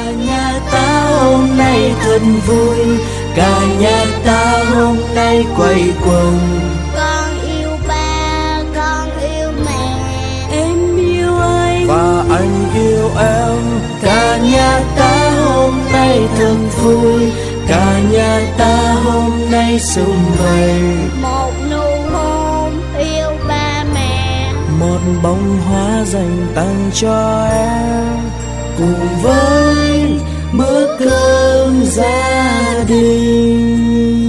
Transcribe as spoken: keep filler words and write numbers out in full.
nhà ta hôm nay thật vui, cả nhà ta hôm nay quây quần. Con yêu ba, con yêu mẹ, Em yêu anh và anh yêu em. Cả nhà ta hôm nay thật vui, cả nhà ta hôm nay sum vầy. một nụ hôn yêu ba mẹ, Một bông hoa dành tặng cho em, cùng với bữa cơm gia đình.